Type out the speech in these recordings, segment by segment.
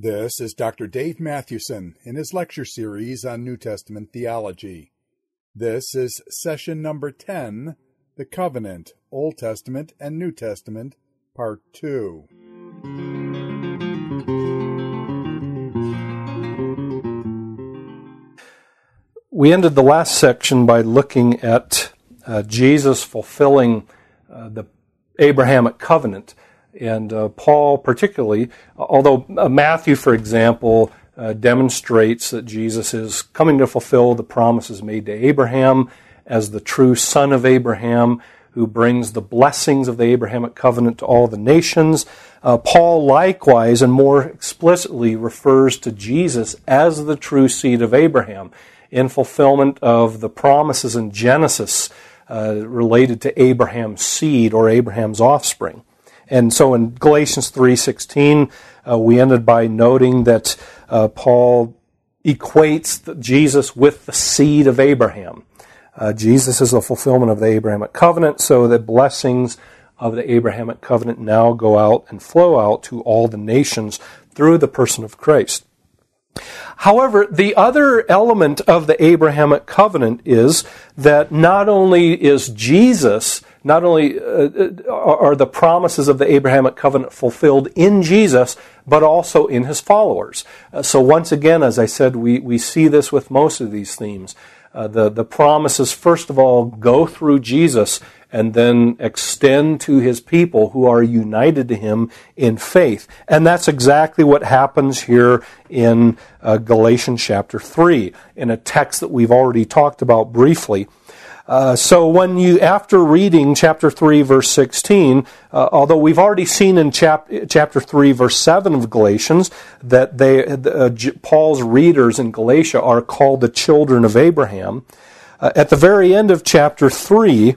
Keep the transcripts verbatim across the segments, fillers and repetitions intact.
This is Doctor Dave Mathewson in his lecture series on New Testament theology. This is session number ten, The Covenant, Old Testament and New Testament, Part two. We ended the last section by looking at uh, Jesus fulfilling uh, the Abrahamic covenant. And uh, Paul particularly, although uh, Matthew, for example, uh, demonstrates that Jesus is coming to fulfill the promises made to Abraham as the true son of Abraham who brings the blessings of the Abrahamic covenant to all the nations. Uh, Paul likewise and more explicitly refers to Jesus as the true seed of Abraham in fulfillment of the promises in Genesis uh, related to Abraham's seed or Abraham's offspring. And so in Galatians three sixteen, uh, we ended by noting that uh, Paul equates the, Jesus with the seed of Abraham. Uh, Jesus is the fulfillment of the Abrahamic covenant, so the blessings of the Abrahamic covenant now go out and flow out to all the nations through the person of Christ. However, the other element of the Abrahamic covenant is that not only is Jesus, not only uh, are the promises of the Abrahamic covenant fulfilled in Jesus, but also in his followers. Uh, so once again, as I said, we, we see this with most of these themes. Uh, the, the promises, first of all, go through Jesus and then extend to his people who are united to him in faith. And that's exactly what happens here in uh, Galatians chapter three, in a text that we've already talked about briefly. Uh, so when you, after reading chapter three, verse sixteen, uh, although we've already seen in chap, chapter three, verse seven of Galatians, that they, uh, Paul's readers in Galatia are called the children of Abraham, uh, at the very end of chapter three,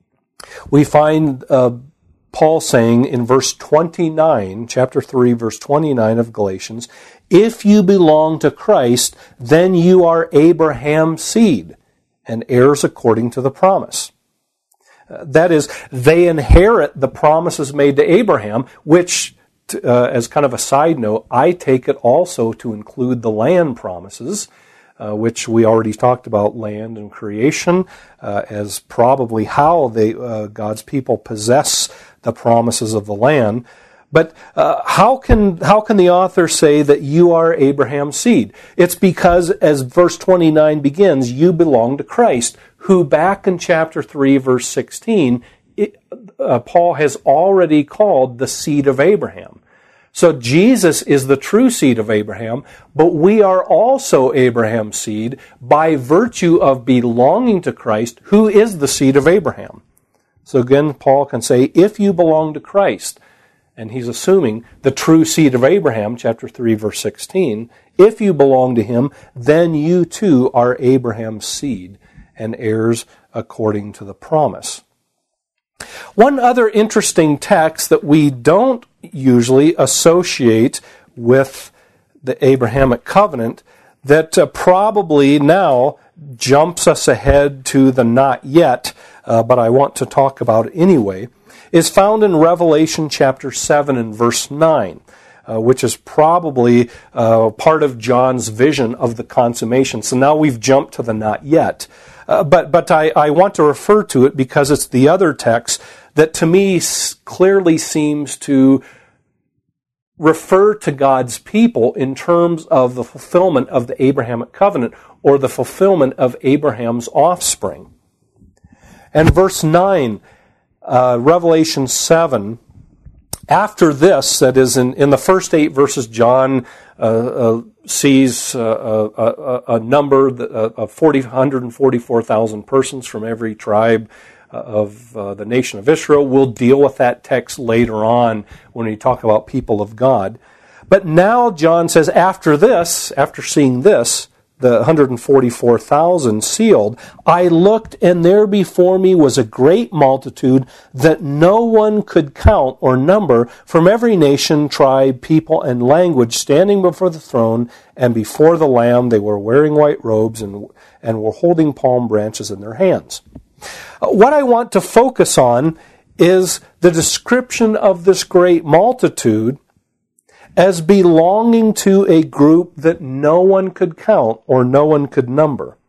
we find uh, Paul saying in verse twenty-nine, chapter three, verse twenty-nine of Galatians, "If you belong to Christ, then you are Abraham's seed, and heirs according to the promise." Uh, that is, they inherit the promises made to Abraham, which, uh, as kind of a side note, I take it also to include the land promises, uh, which we already talked about land and creation uh, as probably how they uh, God's people possess the promises of the land. But uh, how can how can the author say that you are Abraham's seed? It's because, as verse twenty-nine begins, you belong to Christ, who back in chapter three, verse sixteen, it, uh, Paul has already called the seed of Abraham. So Jesus is the true seed of Abraham, but we are also Abraham's seed by virtue of belonging to Christ, who is the seed of Abraham. So again, Paul can say, if you belong to Christ, and he's assuming the true seed of Abraham, chapter three, verse sixteen, if you belong to him, then you too are Abraham's seed and heirs according to the promise. One other interesting text that we don't usually associate with the Abrahamic covenant that uh, probably now jumps us ahead to the not yet, uh, but I want to talk about it anyway, is found in Revelation chapter seven and verse nine, uh, which is probably uh, part of John's vision of the consummation. So now we've jumped to the not yet. Uh, but but I, I want to refer to it because it's the other text that to me clearly seems to refer to God's people in terms of the fulfillment of the Abrahamic covenant or the fulfillment of Abraham's offspring. And verse nine, Uh, Revelation seven, after this, that is in, in the first eight verses, John uh, uh, sees uh, a, a, a number of forty, one hundred forty-four thousand persons from every tribe of uh, the nation of Israel. We'll deal with that text later on when we talk about people of God. But now John says, after this, after seeing this, the one hundred forty-four thousand sealed, I looked, and there before me was a great multitude that no one could count or number, from every nation, tribe, people, and language, standing before the throne and before the Lamb. They were wearing white robes and, and were holding palm branches in their hands. What I want to focus on is the description of this great multitude as belonging to a group that no one could count or no one could number.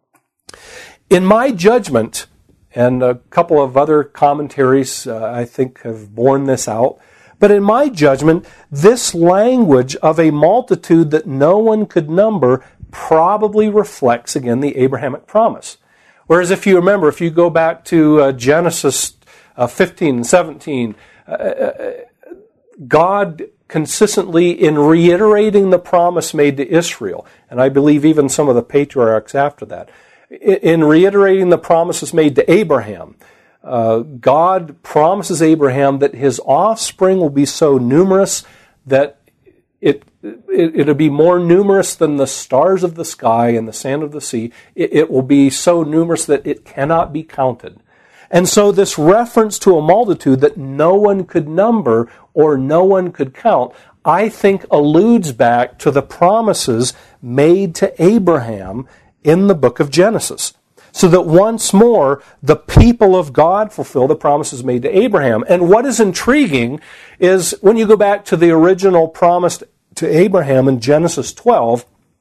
In my judgment, and a couple of other commentaries uh, I think have borne this out, but in my judgment, this language of a multitude that no one could number probably reflects, again, the Abrahamic promise. Whereas if you remember, if you go back to uh, Genesis uh, fifteen and seventeen, uh, God consistently, in reiterating the promise made to Israel, and I believe even some of the patriarchs after that, in reiterating the promises made to Abraham, uh, God promises Abraham that his offspring will be so numerous that it, it, it'll be more numerous than the stars of the sky and the sand of the sea. It, it will be so numerous that it cannot be counted. And so this reference to a multitude that no one could number or no one could count, I think alludes back to the promises made to Abraham in the book of Genesis. So that once more, the people of God fulfill the promises made to Abraham. And what is intriguing is when you go back to the original promise to Abraham in Genesis twelve,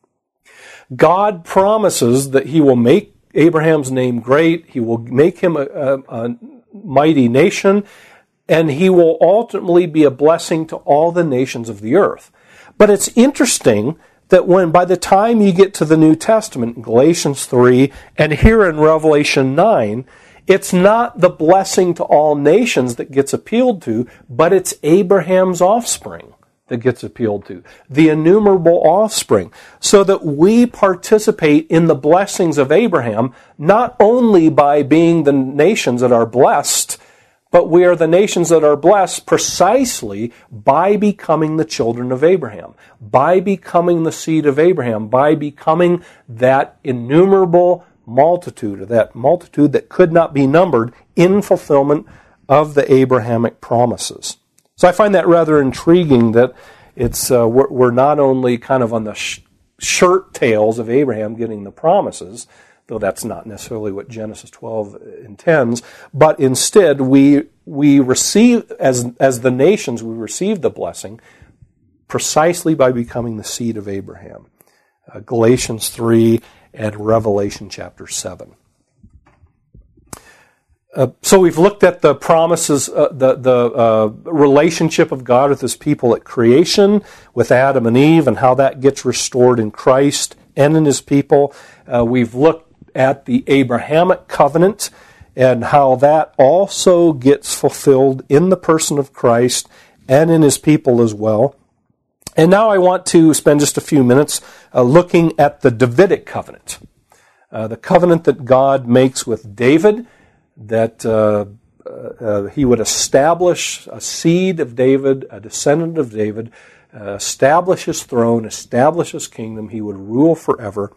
God promises that he will make Abraham's name great, he will make him a, a, a mighty nation, and he will ultimately be a blessing to all the nations of the earth. But it's interesting that when by the time you get to the New Testament, Galatians three, and here in Revelation nine, it's not the blessing to all nations that gets appealed to, but it's Abraham's offspring that gets appealed to, the innumerable offspring, so that we participate in the blessings of Abraham, not only by being the nations that are blessed, but we are the nations that are blessed precisely by becoming the children of Abraham, by becoming the seed of Abraham, by becoming that innumerable multitude, or that multitude that could not be numbered in fulfillment of the Abrahamic promises. So I find that rather intriguing that it's uh, we're, we're not only kind of on the sh- shirt tails of Abraham getting the promises, though that's not necessarily what Genesis twelve intends, but instead we we receive, as as the nations, we receive the blessing precisely by becoming the seed of Abraham. Uh, Galatians three and Revelation chapter seven. Uh, so we've looked at the promises, uh, the the uh, relationship of God with his people at creation, with Adam and Eve, and how that gets restored in Christ and in his people. Uh, we've looked at the Abrahamic covenant and how that also gets fulfilled in the person of Christ and in his people as well. And now I want to spend just a few minutes uh, looking at the Davidic covenant, uh, the covenant that God makes with David, that uh, uh, he would establish a seed of David, a descendant of David, uh, establish his throne, establish his kingdom. He would rule forever.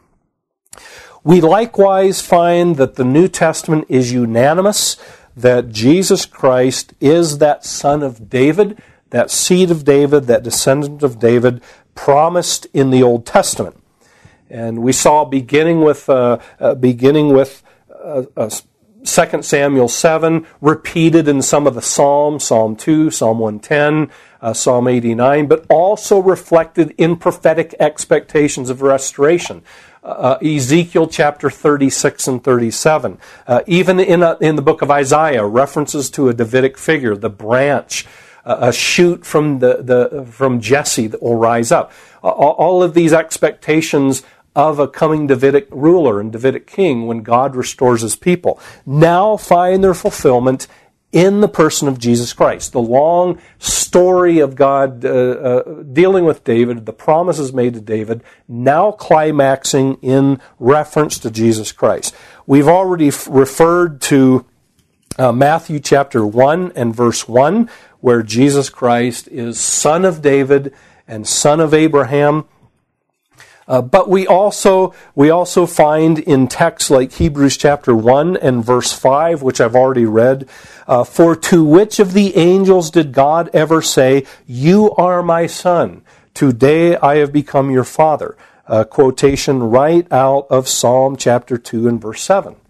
We likewise find that the New Testament is unanimous, that Jesus Christ is that son of David, that seed of David, that descendant of David, promised in the Old Testament. And we saw beginning with uh, uh, beginning with uh, uh, Second Samuel seven, repeated in some of the Psalms, Psalm two, Psalm one ten, uh, Psalm eighty-nine, but also reflected in prophetic expectations of restoration. Uh, Ezekiel chapter thirty-six and thirty-seven. Uh, even in, a, in the book of Isaiah, references to a Davidic figure, the branch, uh, a shoot from, the, the, from Jesse that will rise up. Uh, all of these expectations of a coming Davidic ruler and Davidic king when God restores his people now find their fulfillment in the person of Jesus Christ. The long story of God uh, uh, dealing with David, the promises made to David, now climaxing in reference to Jesus Christ. We've already f- referred to uh, Matthew chapter one and verse one, where Jesus Christ is son of David and son of Abraham. Uh, but we also we also find in texts like Hebrews chapter one and verse five, which I've already read, uh, for to which of the angels did God ever say, "You are my son, today I have become your father"? A quotation right out of Psalm chapter two and verse seven.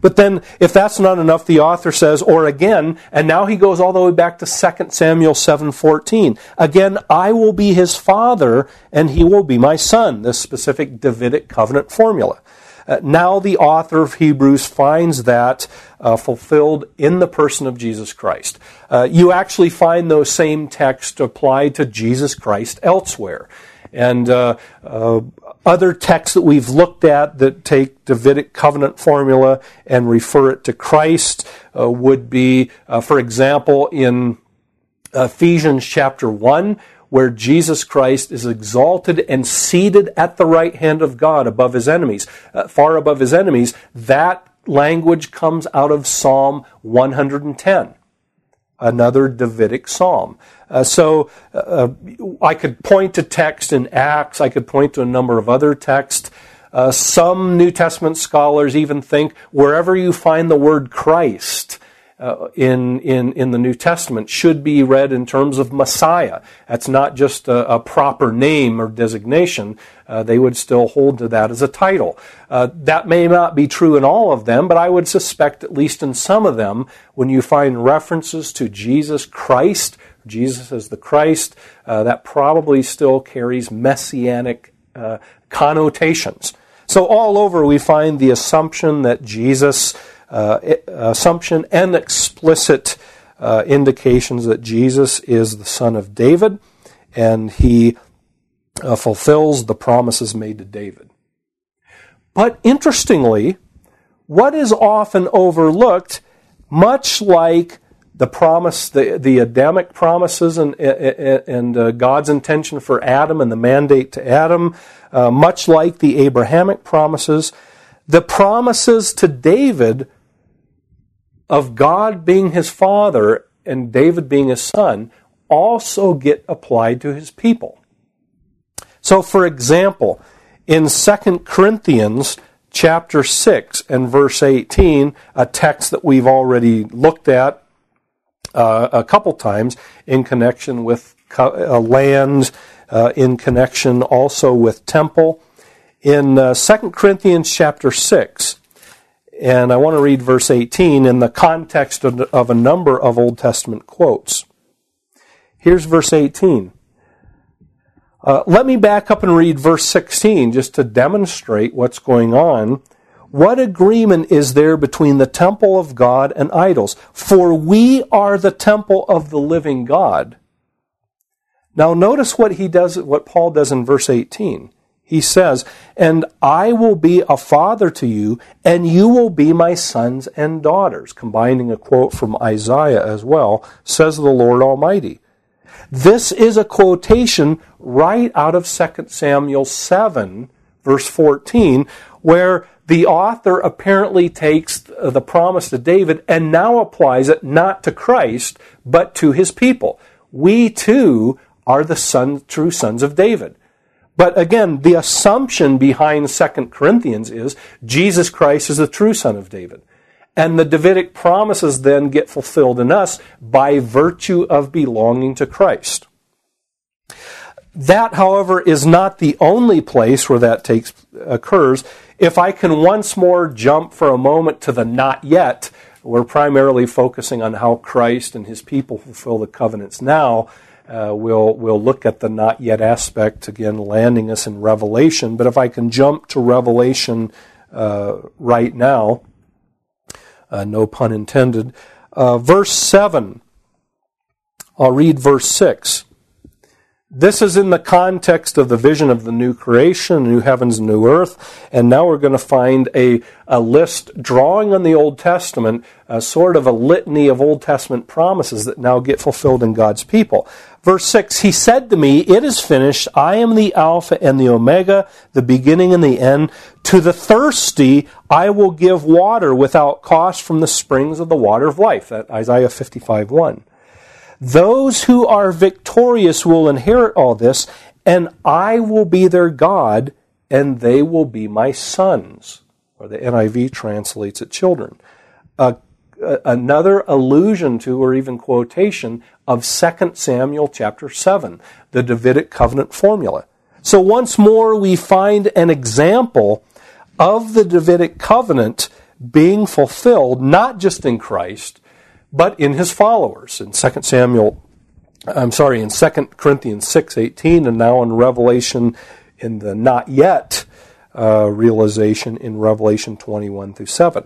But then, if that's not enough, the author says, or again, and now he goes all the way back to Second Samuel seven fourteen. Again, I will be his father, and he will be my son. This specific Davidic covenant formula. Uh, now the author of Hebrews finds that uh, fulfilled in the person of Jesus Christ. Uh, you actually find those same texts applied to Jesus Christ elsewhere. And uh, uh, other texts that we've looked at that take Davidic covenant formula and refer it to Christ uh, would be, uh, for example, in Ephesians chapter one, where Jesus Christ is exalted and seated at the right hand of God above his enemies, uh, far above his enemies. That language comes out of Psalm one hundred ten, another Davidic psalm. Uh, so uh, I could point to text in Acts. I could point to a number of other texts. Uh, some New Testament scholars even think wherever you find the word Christ uh, in, in, in the New Testament should be read in terms of Messiah. That's not just a, a proper name or designation. Uh, they would still hold to that as a title. Uh, that may not be true in all of them, but I would suspect at least in some of them, when you find references to Jesus Christ, Jesus as the Christ, uh, that probably still carries messianic uh, connotations. So all over we find the assumption that Jesus, uh, assumption and explicit uh, indications that Jesus is the son of David, and he uh, fulfills the promises made to David. But interestingly, what is often overlooked, much like the promise, the, the Adamic promises and, and uh, God's intention for Adam and the mandate to Adam, uh, much like the Abrahamic promises, the promises to David of God being his father and David being his son also get applied to his people. So, for example, in Second Corinthians chapter six and verse eighteen, a text that we've already looked at Uh, a couple times in connection with co- uh, land, uh, in connection also with temple. In uh, Second Corinthians chapter six, and I want to read verse eighteen in the context of, of a number of Old Testament quotes. Here's verse eighteen. Uh, let me back up and read verse sixteen just to demonstrate what's going on. What agreement is there between the temple of God and idols? For we are the temple of the living God. Now notice what he does, what Paul does in verse eighteen. He says, and I will be a father to you, and you will be my sons and daughters. Combining a quote from Isaiah as well, says the Lord Almighty. This is a quotation right out of Second Samuel seven, verse fourteen, where the author apparently takes the promise to David and now applies it not to Christ, but to his people. We too are the son, true sons of David. But again, the assumption behind Second Corinthians is Jesus Christ is the true son of David. And the Davidic promises then get fulfilled in us by virtue of belonging to Christ. That, however, is not the only place where that takes occurs. If I can once more jump for a moment to the not yet, we're primarily focusing on how Christ and his people fulfill the covenants now. Uh, we'll, we'll look at the not yet aspect, again, landing us in Revelation. But if I can jump to Revelation uh, right now, uh, no pun intended, uh, verse seven, I'll read verse six. This is in the context of the vision of the new creation, new heavens, new earth, and now we're going to find a, a list drawing on the Old Testament, a sort of a litany of Old Testament promises that now get fulfilled in God's people. Verse six, he said to me, it is finished, I am the Alpha and the Omega, the beginning and the end. To the thirsty I will give water without cost from the springs of the water of life. That Isaiah fifty-five one. Those who are victorious will inherit all this, and I will be their God, and they will be my sons. Or the N I V translates it children. Uh, another allusion to, or even quotation, of Second Samuel chapter seven, the Davidic covenant formula. So once more we find an example of the Davidic covenant being fulfilled not just in Christ, but in his followers. In Second Samuel, I'm sorry, in Second Corinthians six eighteen, and now in Revelation, in the not yet uh, realization in Revelation twenty-one through seven.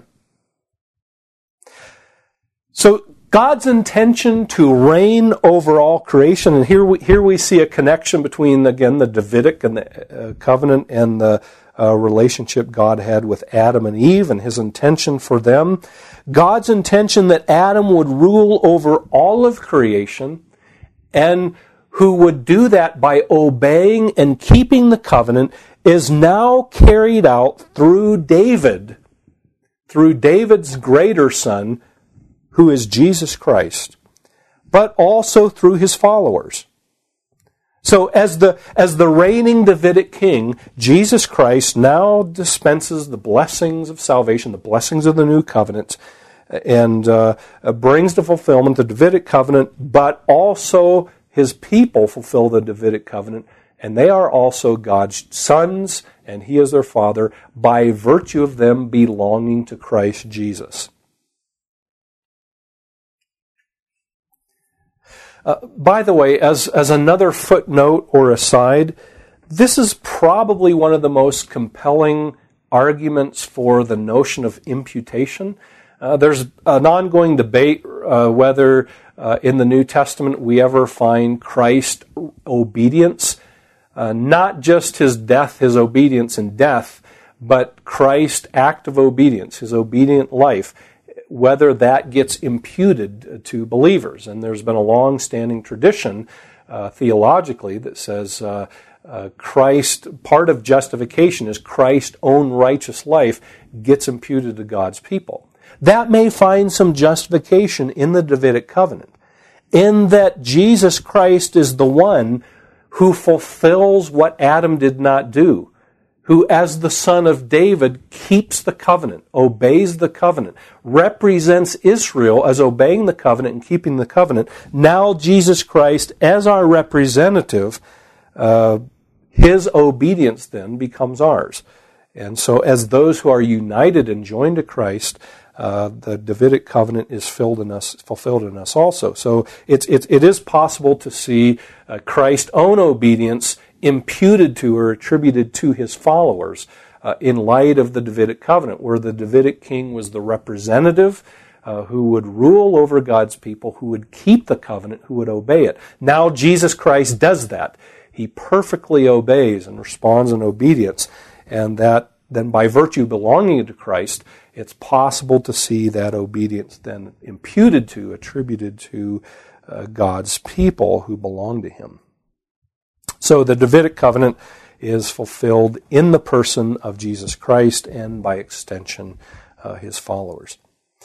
So God's intention to reign over all creation, and here we, here we see a connection between, again, the Davidic and the uh, covenant and the uh, relationship God had with Adam and Eve and his intention for them. God's intention that Adam would rule over all of creation, and who would do that by obeying and keeping the covenant, is now carried out through David, through David's greater son, who is Jesus Christ, but also through his followers. So as the as the reigning Davidic king, Jesus Christ now dispenses the blessings of salvation, the blessings of the new covenant, and uh, brings to fulfillment the Davidic covenant, but also his people fulfill the Davidic covenant, and they are also God's sons, and he is their father, by virtue of them belonging to Christ Jesus. Uh, by the way, as, as another footnote or aside, this is probably one of the most compelling arguments for the notion of imputation. Uh, there's an ongoing debate uh, whether uh, in the New Testament we ever find Christ obedience, uh, not just his death, his obedience in death, but Christ's act of obedience, his obedient life, whether that gets imputed to believers. And there's been a long-standing tradition uh, theologically that says uh, uh, Christ, part of justification is Christ's own righteous life gets imputed to God's people. That may find some justification in the Davidic covenant, in that Jesus Christ is the one who fulfills what Adam did not do, who as the son of David keeps the covenant, obeys the covenant, represents Israel as obeying the covenant and keeping the covenant. Now Jesus Christ, as our representative, uh, his obedience then becomes ours. And so as those who are united and joined to Christ, uh, the Davidic covenant is filled in us, fulfilled in us also. So it's, it's, it is possible to see uh, Christ's own obedience imputed to or attributed to his followers uh, in light of the Davidic covenant, where the Davidic king was the representative uh, who would rule over God's people, who would keep the covenant, who would obey it. Now Jesus Christ does that. He perfectly obeys and responds in obedience, and that then by virtue of belonging to Christ, it's possible to see that obedience then imputed to, attributed to uh, God's people who belong to him. So the Davidic covenant is fulfilled in the person of Jesus Christ and, by extension, uh, his followers.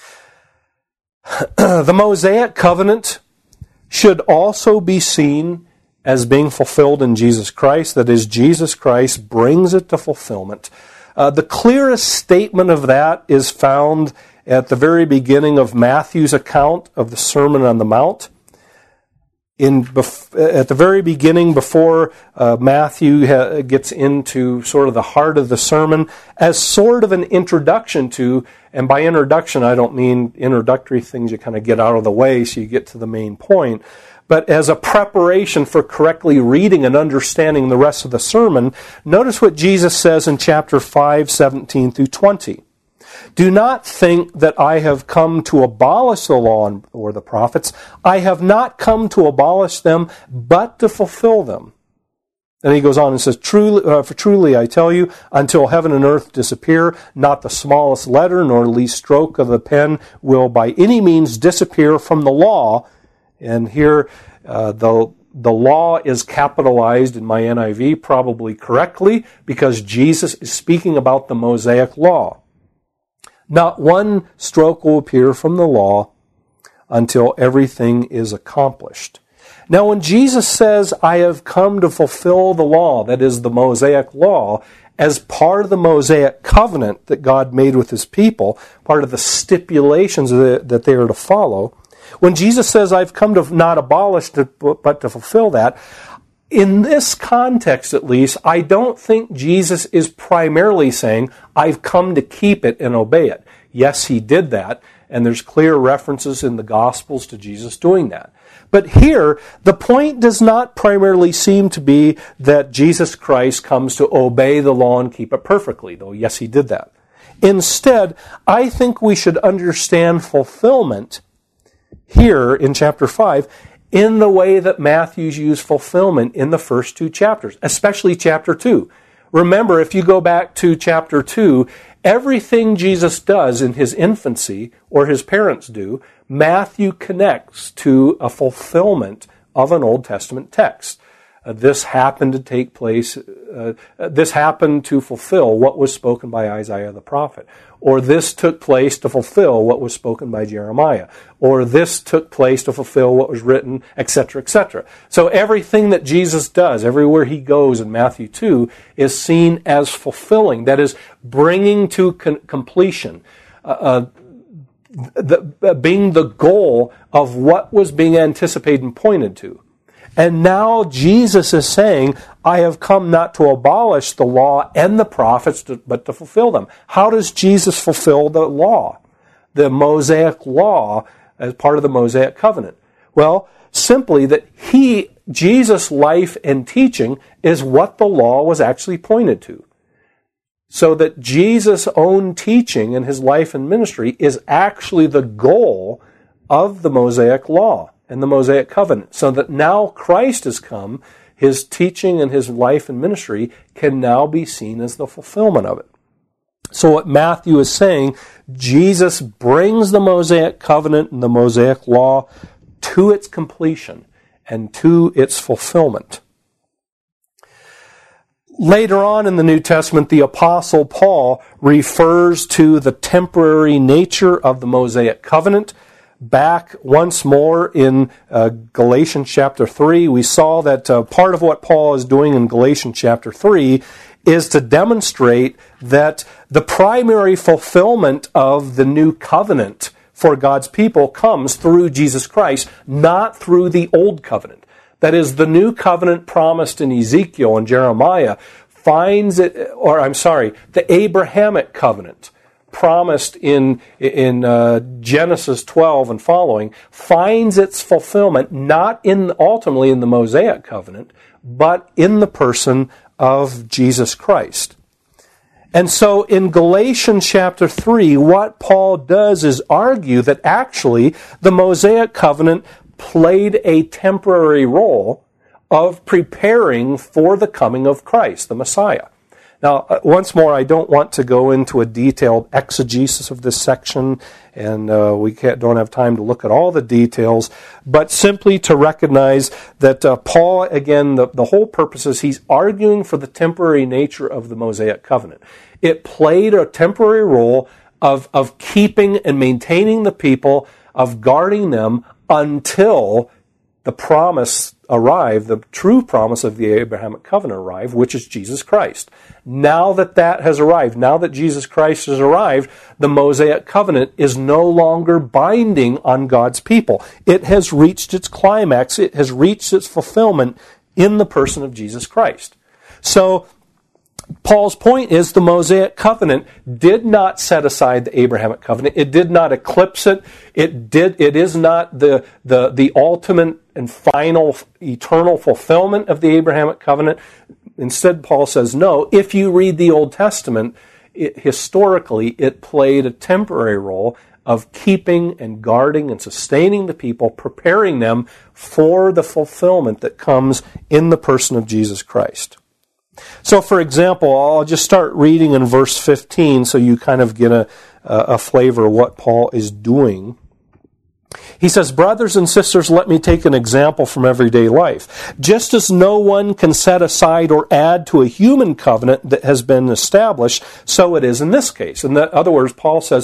The Mosaic covenant should also be seen as being fulfilled in Jesus Christ. That is, Jesus Christ brings it to fulfillment. Uh, the clearest statement of that is found at the very beginning of Matthew's account of the Sermon on the Mount. In at the very beginning, before uh, Matthew ha- gets into sort of the heart of the sermon, as sort of an introduction to, and by introduction I don't mean introductory things you kind of get out of the way so you get to the main point, but as a preparation for correctly reading and understanding the rest of the sermon, notice what Jesus says in chapter five, seventeen through twenty. Do not think that I have come to abolish the law or the prophets. I have not come to abolish them, but to fulfill them. And he goes on and says, truly, uh, for truly I tell you, until heaven and earth disappear, not the smallest letter nor least stroke of the pen will by any means disappear from the law. And here uh, the the law is capitalized in my N I V probably correctly, because Jesus is speaking about the Mosaic law. Not one stroke will appear from the law until everything is accomplished. Now, when Jesus says, I have come to fulfill the law, that is the Mosaic law, as part of the Mosaic covenant that God made with his people, part of the stipulations that they are to follow, when Jesus says, I've come to not abolish, but to fulfill that, in this context, at least, I don't think Jesus is primarily saying, I've come to keep it and obey it. Yes, he did that, and there's clear references in the Gospels to Jesus doing that. But here, the point does not primarily seem to be that Jesus Christ comes to obey the law and keep it perfectly, though yes, he did that. Instead, I think we should understand fulfillment here in chapter five in the way that Matthew's used fulfillment in the first two chapters, especially chapter two. Remember, if you go back to chapter two, everything Jesus does in his infancy, or his parents do, Matthew connects to a fulfillment of an Old Testament text. Uh, this happened to take place, uh, this happened to fulfill what was spoken by Isaiah the prophet. Or this took place to fulfill what was spoken by Jeremiah. Or this took place to fulfill what was written, et cetera, et cetera. So everything that Jesus does, everywhere he goes in Matthew two, is seen as fulfilling. That is, bringing to con- completion, uh, uh, the, uh, being the goal of what was being anticipated and pointed to. And now Jesus is saying, I have come not to abolish the law and the prophets, but to fulfill them. How does Jesus fulfill the law, the Mosaic law, as part of the Mosaic covenant? Well, simply that he, Jesus' life and teaching is what the law was actually pointed to. So that Jesus' own teaching and his life and ministry is actually the goal of the Mosaic law and the Mosaic covenant, so that now Christ has come, his teaching and his life and ministry can now be seen as the fulfillment of it. So what Matthew is saying, Jesus brings the Mosaic covenant and the Mosaic law to its completion and to its fulfillment. Later on in the New Testament, the Apostle Paul refers to the temporary nature of the Mosaic covenant. Back once more in uh, Galatians chapter three, we saw that uh, part of what Paul is doing in Galatians chapter three is to demonstrate that the primary fulfillment of the new covenant for God's people comes through Jesus Christ, not through the old covenant. That is, the new covenant promised in Ezekiel and Jeremiah finds it, or I'm sorry, the Abrahamic covenant promised in in uh, Genesis twelve and following finds its fulfillment not in ultimately in the Mosaic covenant, but in the person of Jesus Christ. And so in Galatians chapter three, what Paul does is argue that actually the Mosaic covenant played a temporary role of preparing for the coming of Christ, the Messiah. Now, uh, once more, I don't want to go into a detailed exegesis of this section, and uh, we can't, don't have time to look at all the details, but simply to recognize that uh, Paul, again, the, the whole purpose is he's arguing for the temporary nature of the Mosaic covenant. It played a temporary role of, of keeping and maintaining the people, of guarding them until the promise arrived, the true promise of the Abrahamic covenant arrived, which is Jesus Christ. Now that that has arrived, now that Jesus Christ has arrived, the Mosaic covenant is no longer binding on God's people. It has reached its climax. It has reached its fulfillment in the person of Jesus Christ. So, Paul's point is the Mosaic covenant did not set aside the Abrahamic covenant. It did not eclipse it. It did. It is not the, the, the ultimate and final eternal fulfillment of the Abrahamic covenant. Instead, Paul says, no, if you read the Old Testament, it, historically, it played a temporary role of keeping and guarding and sustaining the people, preparing them for the fulfillment that comes in the person of Jesus Christ. So, for example, I'll just start reading in verse fifteen so you kind of get a, a flavor of what Paul is doing. He says, brothers and sisters, let me take an example from everyday life. Just as no one can set aside or add to a human covenant that has been established, so it is in this case. In other words, Paul says,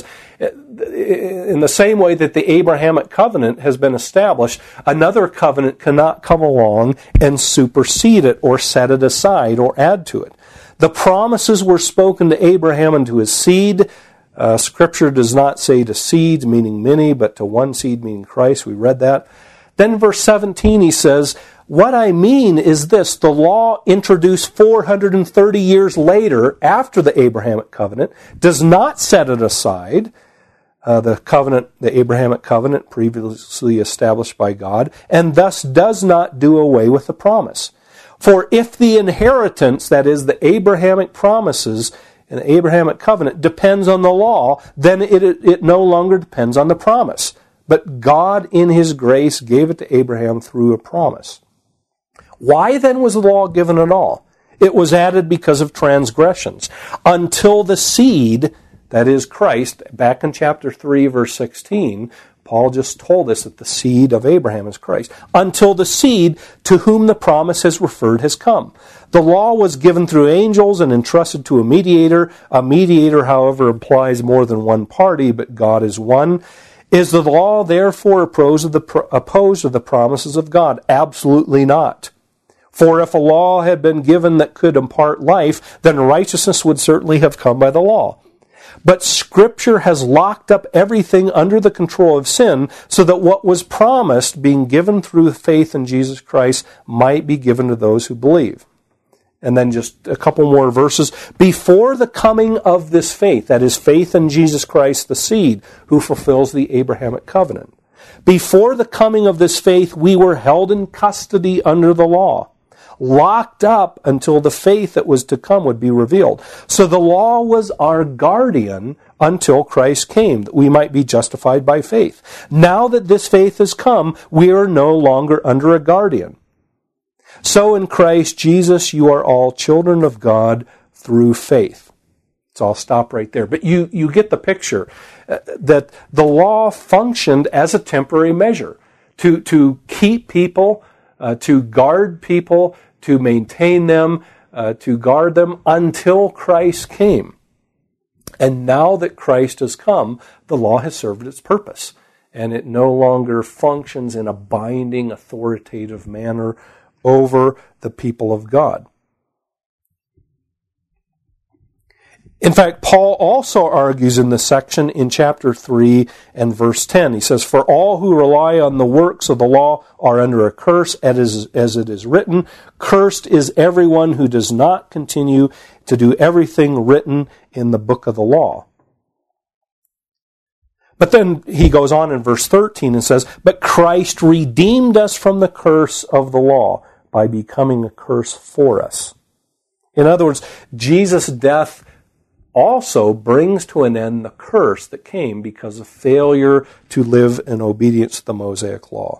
in the same way that the Abrahamic covenant has been established, another covenant cannot come along and supersede it or set it aside or add to it. The promises were spoken to Abraham and to his seed. Uh, Scripture does not say to seeds, meaning many, but to one seed, meaning Christ. We read that. Then in verse seventeen, he says, what I mean is this, the law introduced four hundred thirty years later, after the Abrahamic covenant, does not set it aside, uh, the covenant, the Abrahamic covenant previously established by God, and thus does not do away with the promise. For if the inheritance, that is, the Abrahamic promises and the Abrahamic covenant, depends on the law, then it, it, it no longer depends on the promise. But God, in His grace, gave it to Abraham through a promise. Why then was the law given at all? It was added because of transgressions, until the seed, that is Christ, back in chapter three, verse sixteen, Paul just told us that the seed of Abraham is Christ. Until the seed to whom the promise has referred has come. The law was given through angels and entrusted to a mediator. A mediator, however, implies more than one party, but God is one. Is the law therefore opposed to the, opposed to the promises of God? Absolutely not. For if a law had been given that could impart life, then righteousness would certainly have come by the law. But Scripture has locked up everything under the control of sin, so that what was promised, being given through faith in Jesus Christ, might be given to those who believe. And then just a couple more verses. Before the coming of this faith, that is faith in Jesus Christ, the seed, who fulfills the Abrahamic covenant. Before the coming of this faith, we were held in custody under the law, locked up until the faith that was to come would be revealed. So the law was our guardian until Christ came, that we might be justified by faith. Now that this faith has come, we are no longer under a guardian. So in Christ Jesus, you are all children of God through faith. So I'll stop right there. But you, you get the picture uh, that the law functioned as a temporary measure to, to keep people, uh, to guard people, to maintain them, uh, to guard them until Christ came. And now that Christ has come, the law has served its purpose. And it no longer functions in a binding, authoritative manner over the people of God. In fact, Paul also argues in this section in chapter three and verse ten. He says, "For all who rely on the works of the law are under a curse, as it is written, cursed is everyone who does not continue to do everything written in the book of the law." But then he goes on in verse thirteen and says, "But Christ redeemed us from the curse of the law by becoming a curse for us." In other words, Jesus' death also brings to an end the curse that came because of failure to live in obedience to the Mosaic law.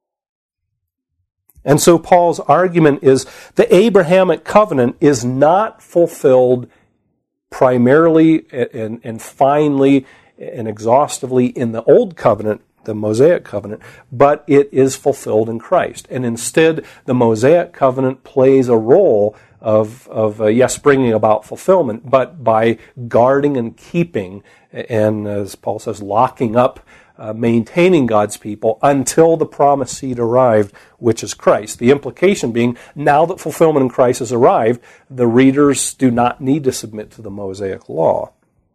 And so Paul's argument is the Abrahamic covenant is not fulfilled primarily and, and finally and exhaustively in the Old Covenant, the Mosaic covenant, but it is fulfilled in Christ. And instead, the Mosaic covenant plays a role of, of uh, yes, bringing about fulfillment, but by guarding and keeping, and as Paul says, locking up, uh, maintaining God's people until the promised seed arrived, which is Christ. The implication being, now that fulfillment in Christ has arrived, the readers do not need to submit to the Mosaic law.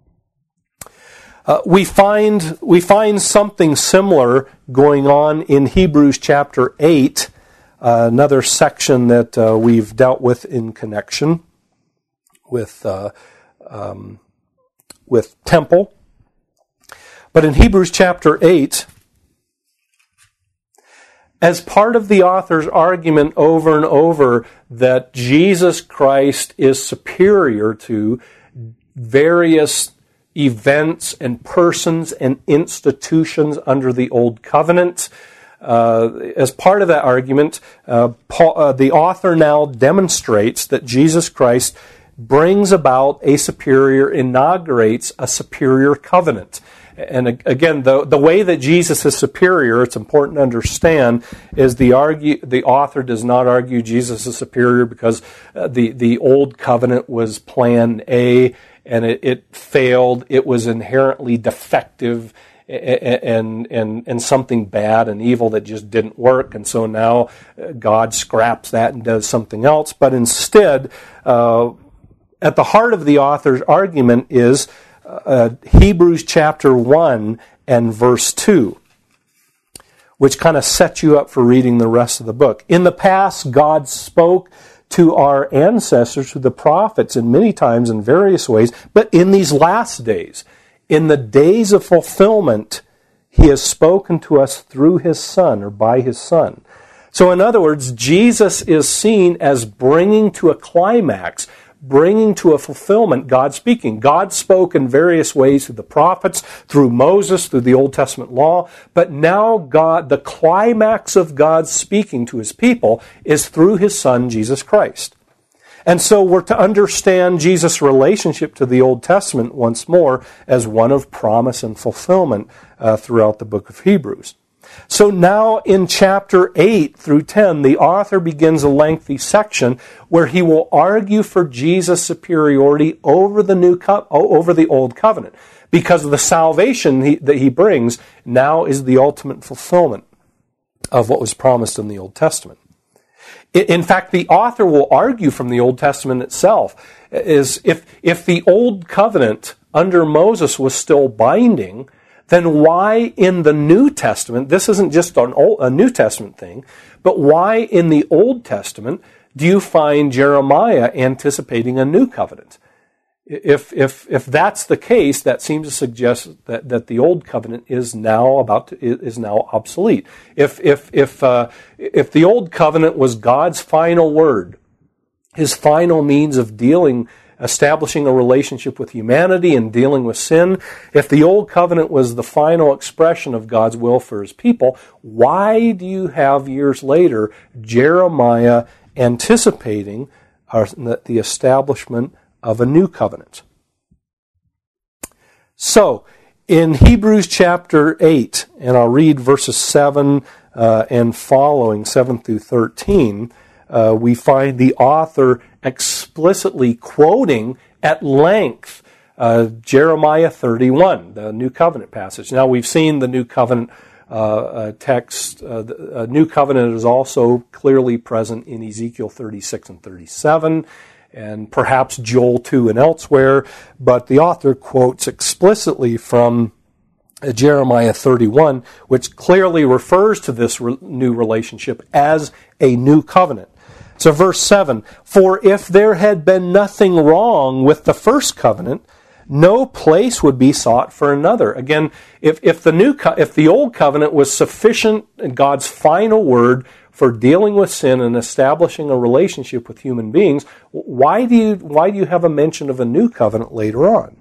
Uh, we find we find something similar going on in Hebrews chapter eight, uh, another section that uh, we've dealt with in connection with uh, um, with temple. But in Hebrews chapter eight, as part of the author's argument over and over that Jesus Christ is superior to various events and persons and institutions under the Old Covenant. Uh, as part of that argument, uh, Paul, uh, the author now demonstrates that Jesus Christ brings about a superior, inaugurates a superior covenant. And again, the, the way that Jesus is superior, it's important to understand, is the argue, the author does not argue Jesus is superior because uh, the, the Old Covenant was plan A, and it, it failed. It was inherently defective and, and, and something bad and evil that just didn't work. And so now God scraps that and does something else. But instead, uh, at the heart of the author's argument is uh, Hebrews chapter one and verse two, which kind of sets you up for reading the rest of the book. In the past, God spoke to our ancestors, to the prophets, in many times in various ways, but in these last days, In the days of fulfillment, he has spoken to us through his Son, or by his Son. So in other words, Jesus is seen as bringing to a climax, bringing to a fulfillment God speaking. God spoke in various ways through the prophets, through Moses, through the Old Testament law, but now God, the climax of God speaking to his people is through his Son, Jesus Christ. And so we're to understand Jesus' relationship to the Old Testament once more as one of promise and fulfillment uh, throughout the book of Hebrews. So now in chapter eight through ten, the author begins a lengthy section where he will argue for Jesus' superiority over the new co- over the old covenant, because the salvation he, that he brings now is the ultimate fulfillment of what was promised in the Old Testament. In fact, the author will argue from the Old Testament itself is if if the old covenant under Moses was still binding, then why in the New Testament, this isn't just an old, a New Testament thing, but why in the Old Testament do you find Jeremiah anticipating a new covenant? If if if that's the case, that seems to suggest that, that the old covenant is now about to, is now obsolete. If if if uh, if the old covenant was God's final word, his final means of dealing, establishing a relationship with humanity and dealing with sin, if the old covenant was the final expression of God's will for his people, why do you have years later Jeremiah anticipating our, the establishment of a new covenant? So, in Hebrews chapter eight, and I'll read verses seven uh, and following, seven through thirteen, uh, we find the author explicitly quoting at length uh, Jeremiah thirty-one, the New Covenant passage. Now, we've seen the New Covenant uh, uh, text. Uh, the uh, New Covenant is also clearly present in Ezekiel thirty-six and thirty-seven, and perhaps Joel two and elsewhere, but the author quotes explicitly from Jeremiah thirty-one, which clearly refers to this re- new relationship as a new covenant. So verse seven, for if there had been nothing wrong with the first covenant, no place would be sought for another. Again, if, if the new co- if the old covenant was sufficient, God's final word for dealing with sin and establishing a relationship with human beings, why do you why do you have a mention of a new covenant later on?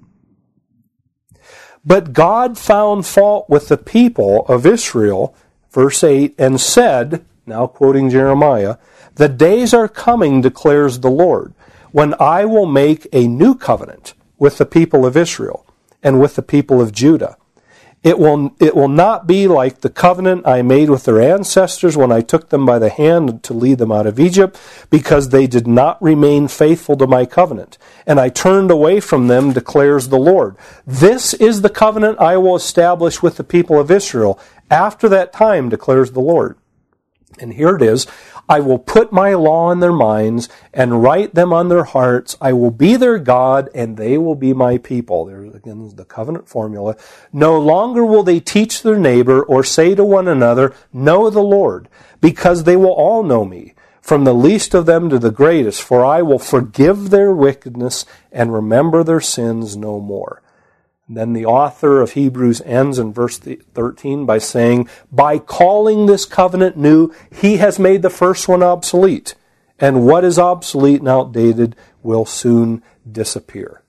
But God found fault with the people of Israel, verse eight, and said, now quoting Jeremiah, the days are coming, declares the Lord, when I will make a new covenant with the people of Israel and with the people of Judah. It will, it will not be like the covenant I made with their ancestors when I took them by the hand to lead them out of Egypt, because they did not remain faithful to my covenant, and I turned away from them, declares the Lord. This is the covenant I will establish with the people of Israel after that time, declares the Lord. And here it is. I will put my law in their minds and write them on their hearts. I will be their God, and they will be my people. There's again the covenant formula. No longer will they teach their neighbor or say to one another, know the Lord, because they will all know me, from the least of them to the greatest, for I will forgive their wickedness and remember their sins no more. Then the author of Hebrews ends in verse thirteen by saying, by calling this covenant new, he has made the first one obsolete. And what is obsolete and outdated will soon disappear.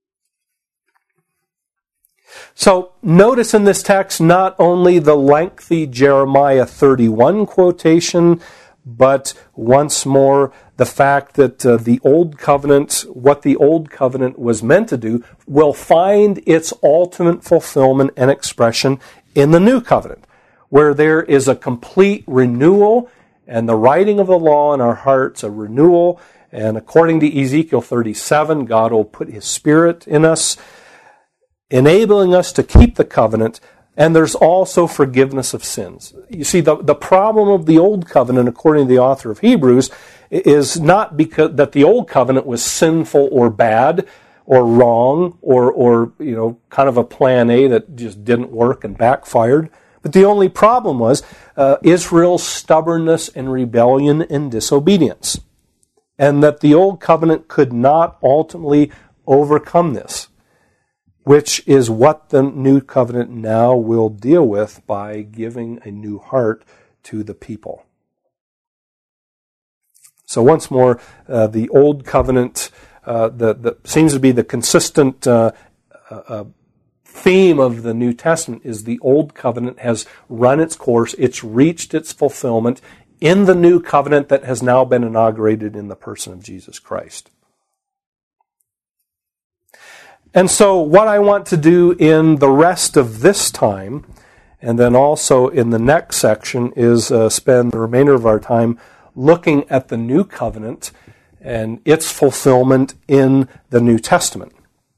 So notice in this text not only the lengthy Jeremiah thirty-one quotation, but once more the fact that uh, the old covenant, what the old covenant was meant to do, will find its ultimate fulfillment and expression in the new covenant, where there is a complete renewal and the writing of the law in our hearts, a renewal. And according to Ezekiel thirty-seven, God will put his Spirit in us, enabling us to keep the covenant. And there's also forgiveness of sins. You see, the, the problem of the old covenant, according to the author of Hebrews, is not because that the old covenant was sinful or bad or wrong or, or you know, kind of a plan A that just didn't work and backfired. But the only problem was uh, Israel's stubbornness and rebellion and disobedience. And that the old covenant could not ultimately overcome this. which is what the new covenant now will deal with by giving a new heart to the people. So once more, uh, the old covenant uh, the, the, seems to be the consistent uh, uh, theme of the New Testament is the old covenant has run its course, it's reached its fulfillment in the new covenant that has now been inaugurated in the person of Jesus Christ. And so what I want to do in the rest of this time, and then also in the next section, is uh, spend the remainder of our time looking at the new covenant and its fulfillment in the New Testament.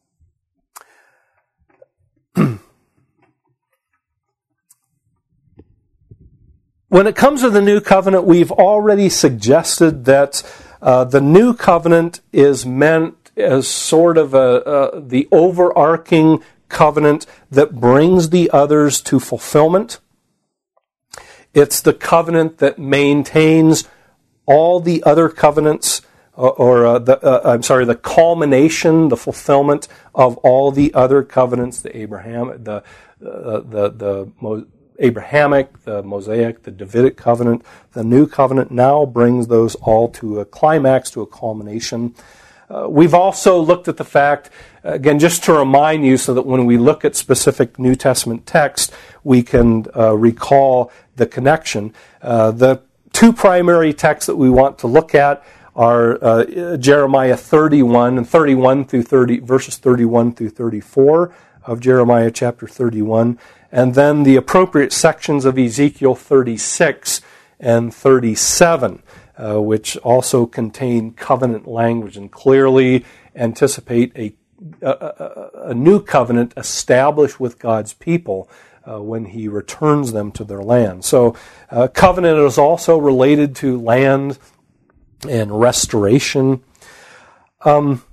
When it comes to the new covenant, we've already suggested that uh, the new covenant is meant as sort of a, uh, the overarching covenant that brings the others to fulfillment. It's the covenant that maintains all the other covenants, or, or uh, the uh, I'm sorry, the culmination, the fulfillment of all the other covenants, the Abraham, the uh, the the Mo- Abrahamic, the Mosaic, the Davidic covenant. The new covenant now brings those all to a climax, to a culmination. Uh, we've also looked at the fact, again, just to remind you so that when we look at specific New Testament text, we can uh, recall the connection. Uh, the two primary texts that we want to look at are uh, Jeremiah thirty-one and thirty-one through thirty, verses thirty-one through thirty-four of Jeremiah chapter thirty-one, and then the appropriate sections of Ezekiel thirty-six and thirty-seven. Uh, which also contain covenant language and clearly anticipate a, a, a new covenant established with God's people uh, when He returns them to their land. So uh, covenant is also related to land and restoration. Um,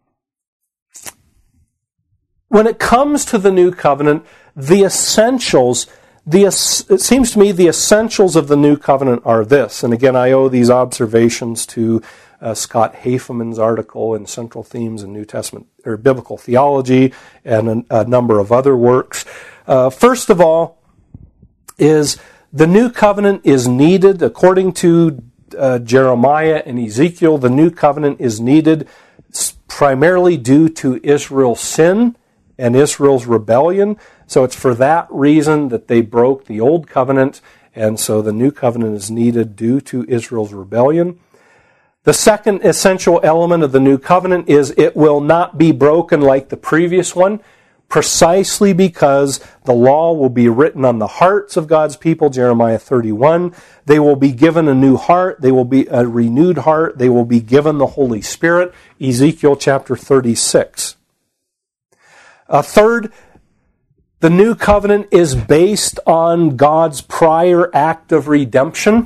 when it comes to the new covenant, the essentials The, it seems to me the essentials of the new covenant are this, and again I owe these observations to uh, Scott Hafeman's article in Central Themes in New Testament or Biblical Theology and a, a number of other works. Uh, first of all, is the new covenant is needed according to uh, Jeremiah and Ezekiel. The new covenant is needed primarily due to Israel's sin and Israel's rebellion. So it's for that reason that they broke the old covenant, and so the new covenant is needed due to Israel's rebellion. The second essential element of the new covenant is it will not be broken like the previous one, precisely because the law will be written on the hearts of God's people, Jeremiah thirty-one. They will be given a new heart. They will be a renewed heart. They will be given the Holy Spirit, Ezekiel chapter thirty-six. A third, the new covenant is based on God's prior act of redemption.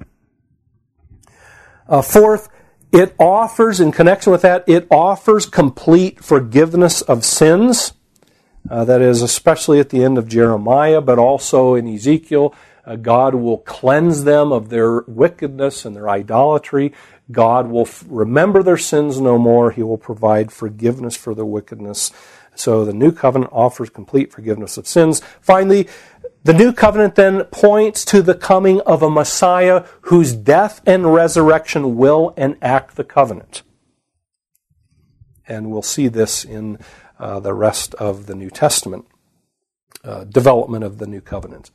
Uh, fourth, it offers, in connection with that, it offers complete forgiveness of sins. Uh, that is, especially at the end of Jeremiah, but also in Ezekiel, uh, God will cleanse them of their wickedness and their idolatry. God will f- remember their sins no more. He will provide forgiveness for their wickedness. So the new covenant offers complete forgiveness of sins. Finally, the new covenant then points to the coming of a Messiah whose death and resurrection will enact the covenant. And we'll see this in uh, the rest of the New Testament, uh, development of the new covenant.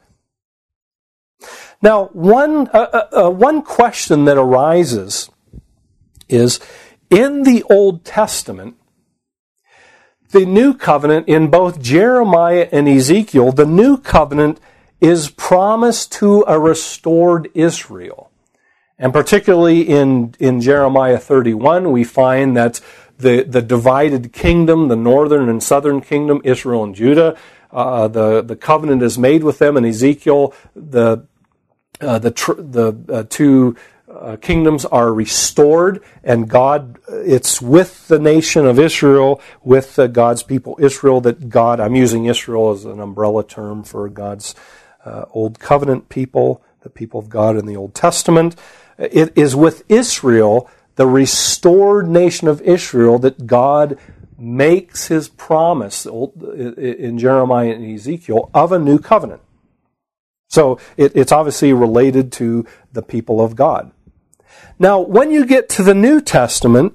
Now, one, uh, uh, one question that arises is, in the Old Testament, the new covenant, in both Jeremiah and Ezekiel, the new covenant is promised to a restored Israel. And particularly in, in Jeremiah thirty-one, we find that the, the divided kingdom, the northern and southern kingdom, Israel and Judah, uh, the, the covenant is made with them. In Ezekiel, the, uh, the, tr- the uh, two Uh, kingdoms are restored, and God, it's with the nation of Israel, with uh, God's people, Israel, that God, I'm using Israel as an umbrella term for God's uh, Old Covenant people, the people of God in the Old Testament. It is with Israel, the restored nation of Israel, that God makes his promise in Jeremiah and Ezekiel of a new covenant. So it, it's obviously related to the people of God. Now, when you get to the New Testament,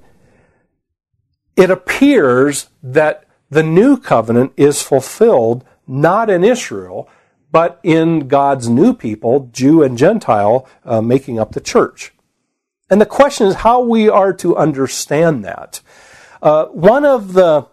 it appears that the new covenant is fulfilled not in Israel, but in God's new people, Jew and Gentile, uh, making up the church. And the question is how we are to understand that. Uh, one of the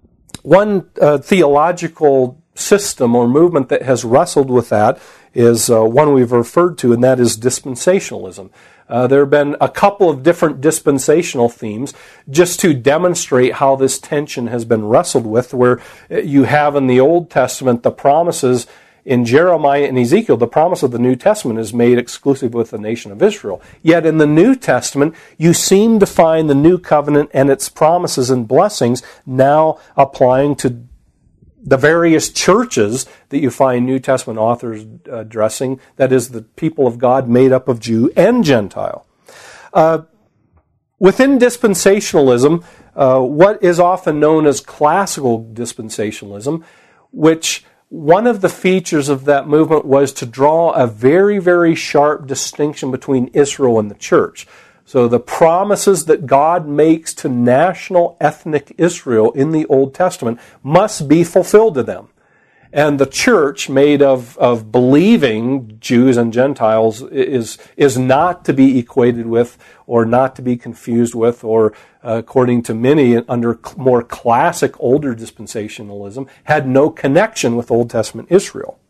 one uh, theological system or movement that has wrestled with that is uh, one we've referred to, and that is dispensationalism. Uh, there have been a couple of different dispensational themes just to demonstrate how this tension has been wrestled with, where you have in the Old Testament the promises in Jeremiah and Ezekiel, the promise of the New Testament is made exclusive with the nation of Israel. Yet in the New Testament, you seem to find the New Covenant and its promises and blessings now applying to the various churches that you find New Testament authors addressing, that is, the people of God made up of Jew and Gentile. Uh, within dispensationalism, uh, what is often known as classical dispensationalism, which one of the features of that movement was to draw a very, very sharp distinction between Israel and the church. So the promises that God makes to national ethnic Israel in the Old Testament must be fulfilled to them. And the church, made of, of believing Jews and Gentiles, is, is not to be equated with or not to be confused with, or uh, according to many under more classic older dispensationalism, had no connection with Old Testament Israel.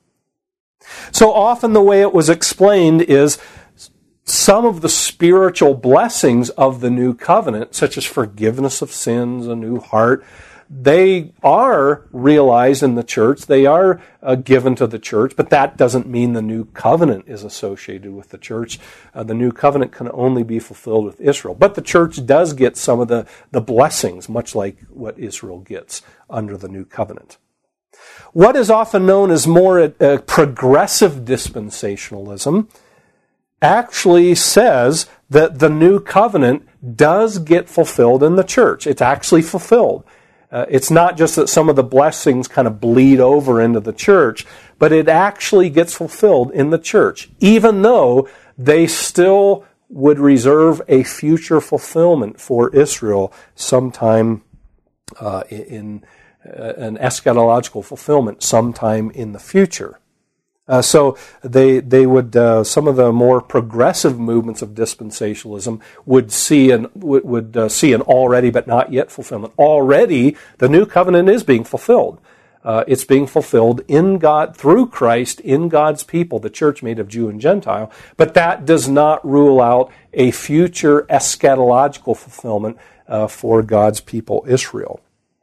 So often the way it was explained is some of the spiritual blessings of the new covenant, such as forgiveness of sins, a new heart, they are realized in the church. They are uh, given to the church, but that doesn't mean the new covenant is associated with the church. Uh, the new covenant can only be fulfilled with Israel. But the church does get some of the, the blessings, much like what Israel gets under the new covenant. What is often known as more uh, progressive dispensationalism actually says that the new covenant does get fulfilled in the church. It's actually fulfilled. Uh, it's not just that some of the blessings kind of bleed over into the church, but it actually gets fulfilled in the church, even though they still would reserve a future fulfillment for Israel sometime uh, in uh, an eschatological fulfillment sometime in the future. Uh, so they they would uh, some of the more progressive movements of dispensationalism would see an would, would uh, see an already but not yet fulfillment. Already, the new covenant is being fulfilled. Uh, it's being fulfilled in God through Christ in God's people, the church made of Jew and Gentile. But that does not rule out a future eschatological fulfillment uh, for God's people, Israel.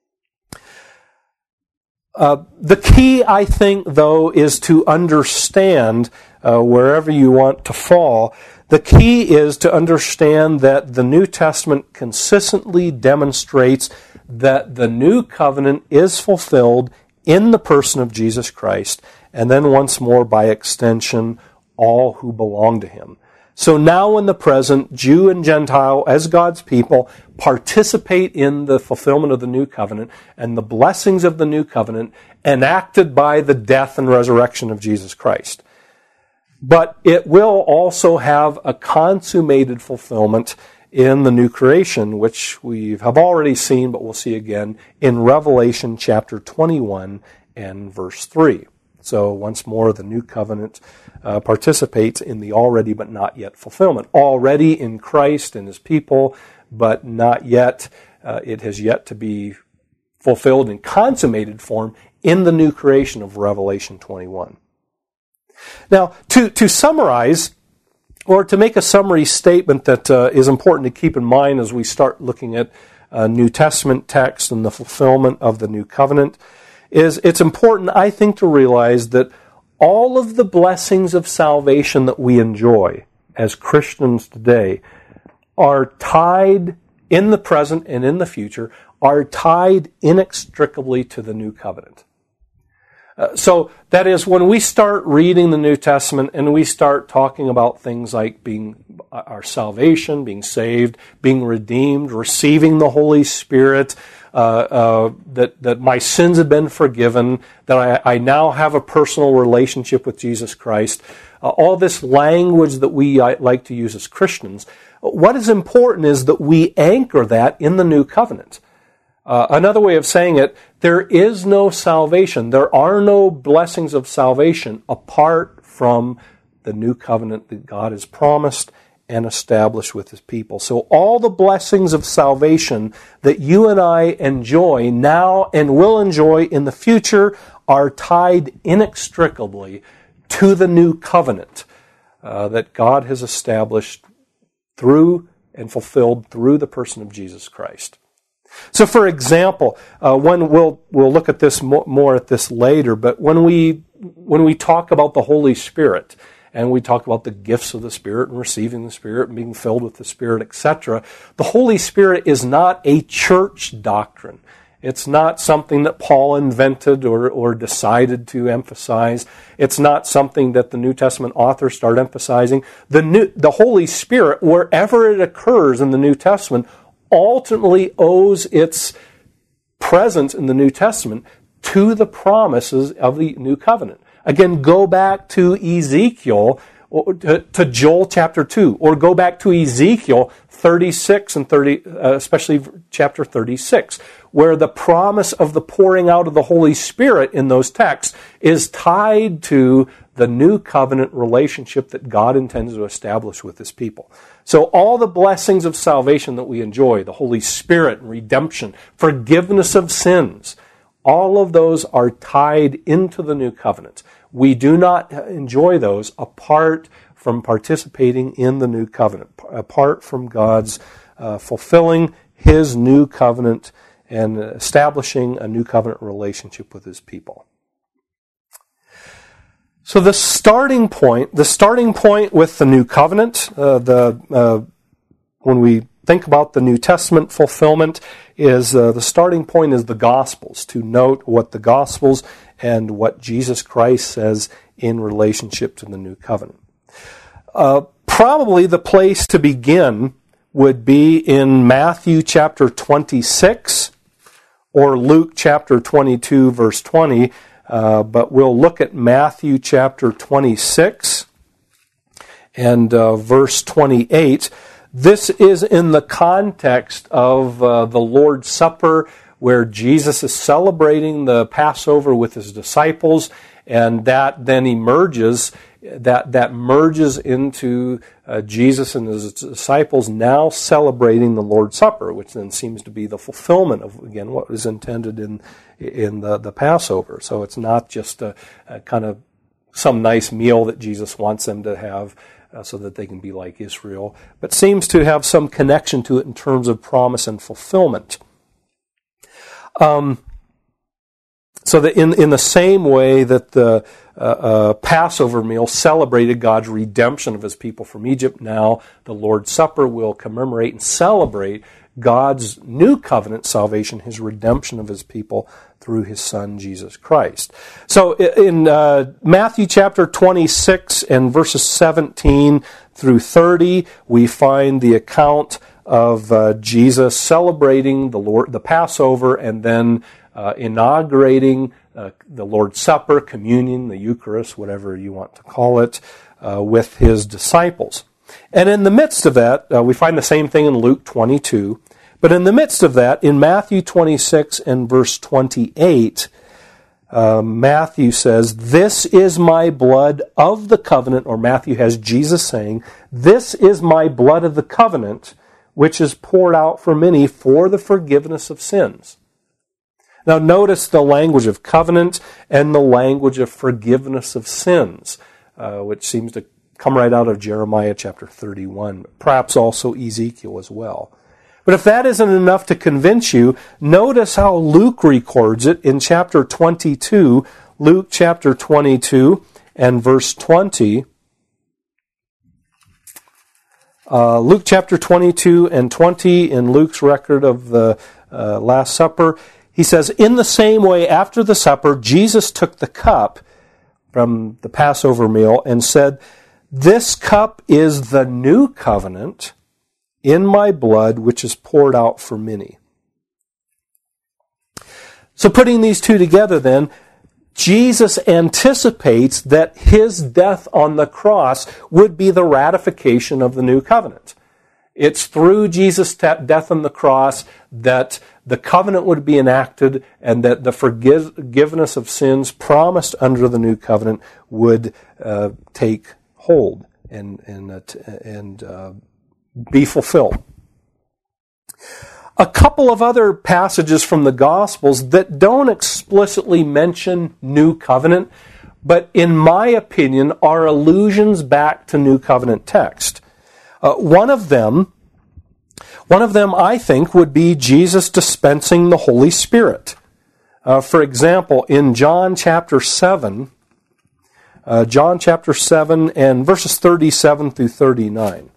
Uh, the key, I think, though, is to understand, uh, wherever you want to fall, the key is to understand that the New Testament consistently demonstrates that the new covenant is fulfilled in the person of Jesus Christ, and then once more, by extension, all who belong to Him. So now in the present, Jew and Gentile, as God's people, participate in the fulfillment of the new covenant and the blessings of the new covenant enacted by the death and resurrection of Jesus Christ. But it will also have a consummated fulfillment in the new creation, which we have already seen, but we'll see again in Revelation chapter twenty-one and verse three. So once more, the new covenant uh, participates in the already but not yet fulfillment. Already in Christ and His people, but not yet. Uh, it has yet to be fulfilled in consummated form in the new creation of Revelation twenty-one. Now, to, to summarize, or to make a summary statement that uh, is important to keep in mind as we start looking at uh, New Testament text and the fulfillment of the new covenant, is it's important, I think, to realize that all of the blessings of salvation that we enjoy as Christians today are tied in the present and in the future, are tied inextricably to the new covenant. Uh, so that is, when we start reading the New Testament and we start talking about things like being our salvation, being saved, being redeemed, receiving the Holy Spirit, uh, uh, that, that my sins have been forgiven, that I, I now have a personal relationship with Jesus Christ. Uh, all this language that we uh, like to use as Christians. What is important is that we anchor that in the new covenant. Uh, another way of saying it, there is no salvation. There are no blessings of salvation apart from the new covenant that God has promised and established with His people. So all the blessings of salvation that you and I enjoy now and will enjoy in the future are tied inextricably to the new covenant uh, that God has established through and fulfilled through the person of Jesus Christ. So, for example, uh, when we'll we'll look at this more, more at this later, but when we when we talk about the Holy Spirit and we talk about the gifts of the Spirit and receiving the Spirit and being filled with the Spirit, et cetera, the Holy Spirit is not a church doctrine. It's not something that Paul invented or, or decided to emphasize. It's not something that the New Testament authors start emphasizing. The new, the Holy Spirit, wherever it occurs in the New Testament, ultimately owes its presence in the New Testament to the promises of the New Covenant. Again, go back to Ezekiel, or to, to Joel chapter two, or go back to Ezekiel thirty-six and thirty, uh, especially chapter thirty-six, where the promise of the pouring out of the Holy Spirit in those texts is tied to the new covenant relationship that God intends to establish with His people. So all the blessings of salvation that we enjoy, the Holy Spirit, redemption, forgiveness of sins, all of those are tied into the new covenant. We do not enjoy those apart from participating in the new covenant, apart from God's uh, fulfilling His new covenant and establishing a new covenant relationship with His people. So the starting point, the starting point with the new covenant, uh, the uh, when we think about the New Testament fulfillment, is uh, the starting point is the Gospels, to note what the Gospels and what Jesus Christ says in relationship to the new covenant. Uh, probably the place to begin would be in Matthew chapter twenty-six or Luke chapter twenty-two, verse twenty. Uh, but we'll look at Matthew chapter twenty-six and uh, verse twenty-eight. This is in the context of uh, the Lord's Supper, where Jesus is celebrating the Passover with His disciples, and that then emerges, that, that merges into uh, Jesus and His disciples now celebrating the Lord's Supper, which then seems to be the fulfillment of, again, what was intended in in the, the Passover. So it's not just a, a kind of some nice meal that Jesus wants them to have uh, so that they can be like Israel, but seems to have some connection to it in terms of promise and fulfillment. Um, so that in, in the same way that the uh, uh, Passover meal celebrated God's redemption of His people from Egypt, now the Lord's Supper will commemorate and celebrate God's new covenant salvation, His redemption of His people through His Son, Jesus Christ. So in uh, Matthew chapter twenty-six and verses seventeen through thirty, we find the account of uh, Jesus celebrating the Lord, the Passover, and then uh, inaugurating uh, the Lord's Supper, communion, the Eucharist, whatever you want to call it, uh, with His disciples. And in the midst of that, uh, we find the same thing in Luke twenty-two. But in the midst of that, in Matthew twenty-six and verse twenty-eight, uh, Matthew says, "This is my blood of the covenant," or Matthew has Jesus saying, "This is my blood of the covenant, which is poured out for many for the forgiveness of sins." Now notice the language of covenant and the language of forgiveness of sins, uh, which seems to come right out of Jeremiah chapter thirty-one, perhaps also Ezekiel as well. But if that isn't enough to convince you, notice how Luke records it in chapter twenty-two, Luke chapter twenty-two and verse twenty. Uh, Luke chapter twenty-two and twenty, in Luke's record of the uh, Last Supper, he says, "In the same way, after the supper, Jesus took the cup from the Passover meal and said, This cup is the new covenant in my blood, which is poured out for many. So putting these two together then, Jesus anticipates that his death on the cross would be the ratification of the new covenant. It's through Jesus' death on the cross that the covenant would be enacted and that the forgiveness of sins promised under the new covenant would uh, take hold and, and, uh, and uh, be fulfilled. A couple of other passages from the Gospels that don't explicitly mention new covenant, but in my opinion are allusions back to new covenant text. Uh, one of them, one of them I think would be Jesus dispensing the Holy Spirit. Uh, for example, in John chapter seven, uh, John chapter seven and verses thirty-seven through thirty-nine.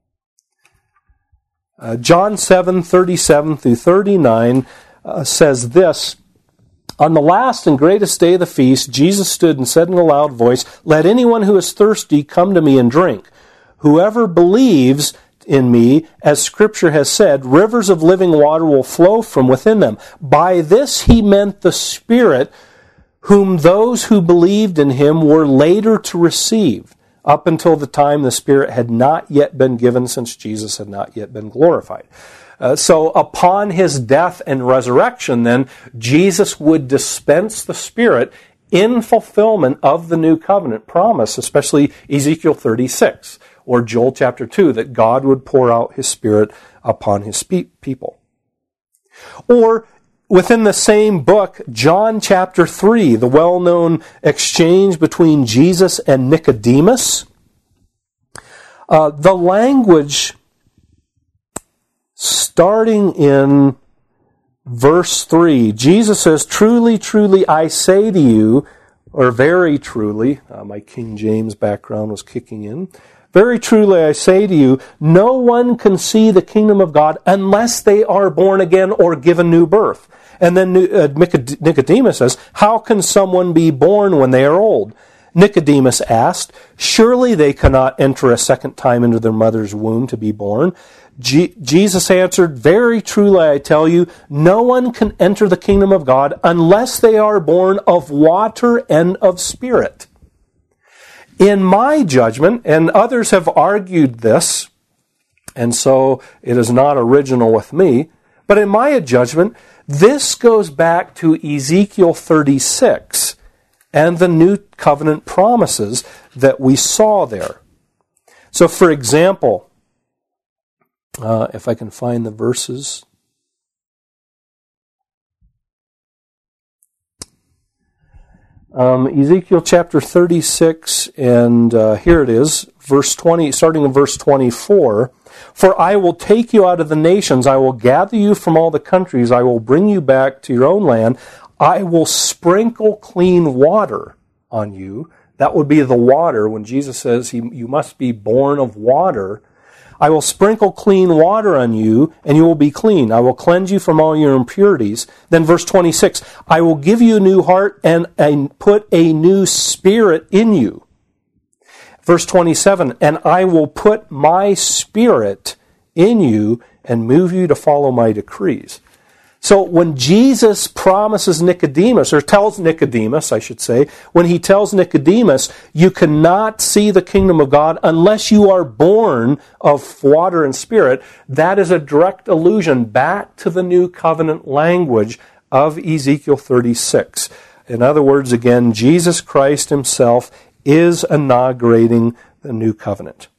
Uh, John seven, thirty-seven through thirty-nine uh, says this, "On the last and greatest day of the feast, Jesus stood and said in a loud voice, 'Let anyone who is thirsty come to me and drink. Whoever believes in me, as Scripture has said, rivers of living water will flow from within them.' By this he meant the Spirit, whom those who believed in him were later to receive. Up until the time the Spirit had not yet been given, since Jesus had not yet been glorified." Uh, so upon his death and resurrection, then, Jesus would dispense the Spirit in fulfillment of the new covenant promise, especially Ezekiel thirty-six, or Joel chapter two, that God would pour out his Spirit upon his people. Or within the same book, John chapter three, the well-known exchange between Jesus and Nicodemus, uh, the language starting in verse three, Jesus says, "Truly, truly, I say to you," or very truly, uh, my King James background was kicking in, "Very truly I say to you, no one can see the kingdom of God unless they are born again or given new birth." And then uh, Nicodemus says, "How can someone be born when they are old?" Nicodemus asked, "Surely they cannot enter a second time into their mother's womb to be born?" G- Jesus answered, "Very truly I tell you, no one can enter the kingdom of God unless they are born of water and of Spirit." In my judgment, and others have argued this, and so it is not original with me, but in my judgment, this goes back to Ezekiel thirty-six and the new covenant promises that we saw there. So, for example, uh, if I can find the verses. Um, Ezekiel chapter thirty-six, and uh, here it is, verse twenty, starting in verse twenty-four. "For I will take you out of the nations, I will gather you from all the countries, I will bring you back to your own land, I will sprinkle clean water on you." That would be the water, when Jesus says he, you must be born of water. "I will sprinkle clean water on you, and you will be clean. I will cleanse you from all your impurities." Then verse twenty-six, "I will give you a new heart and, and put a new spirit in you." Verse twenty-seven, "And I will put my Spirit in you and move you to follow my decrees." So when Jesus promises Nicodemus, or tells Nicodemus, I should say, when he tells Nicodemus, you cannot see the kingdom of God unless you are born of water and Spirit, that is a direct allusion back to the new covenant language of Ezekiel thirty-six. In other words, again, Jesus Christ himself is inaugurating the new covenant.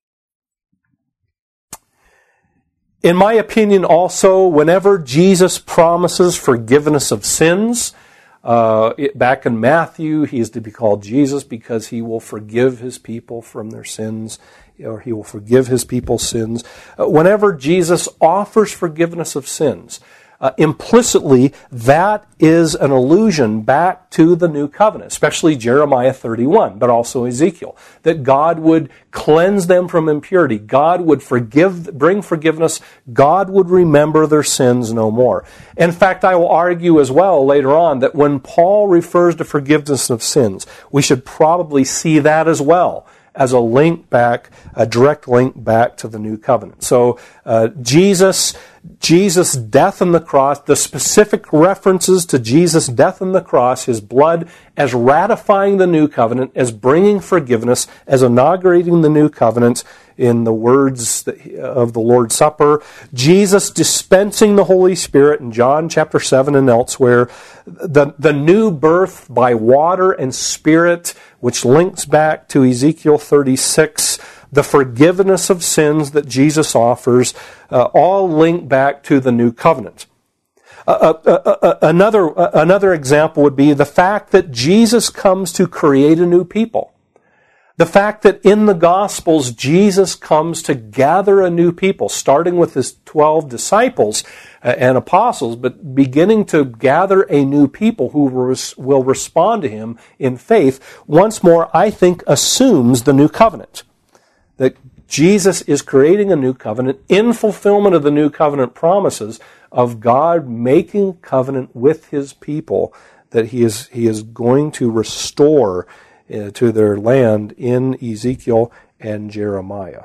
In my opinion, also, whenever Jesus promises forgiveness of sins, uh, it, back in Matthew, he is to be called Jesus because he will forgive his people from their sins, or he will forgive his people's sins. Uh, whenever Jesus offers forgiveness of sins, Uh, implicitly, that is an allusion back to the new covenant, especially Jeremiah thirty-one, but also Ezekiel, that God would cleanse them from impurity. God would forgive, bring forgiveness. God would remember their sins no more. In fact, I will argue as well later on that when Paul refers to forgiveness of sins, we should probably see that as well as a link back, a direct link back to the new covenant. So uh, Jesus, Jesus' death on the cross, the specific references to Jesus' death on the cross, his blood, as ratifying the new covenant, as bringing forgiveness, as inaugurating the new covenant in the words of the Lord's Supper, Jesus dispensing the Holy Spirit in John chapter seven and elsewhere, the, the new birth by water and Spirit, which links back to Ezekiel thirty-six, the forgiveness of sins that Jesus offers, uh, all link back to the new covenant. Uh, uh, uh, uh, another, uh, another example would be the fact that Jesus comes to create a new people. The fact that in the Gospels, Jesus comes to gather a new people, starting with his twelve disciples and apostles, but beginning to gather a new people who will respond to him in faith, once more, I think, assumes the new covenant. That Jesus is creating a new covenant in fulfillment of the new covenant promises of God making covenant with his people, that he is, he is going to restore uh, to their land in Ezekiel and Jeremiah.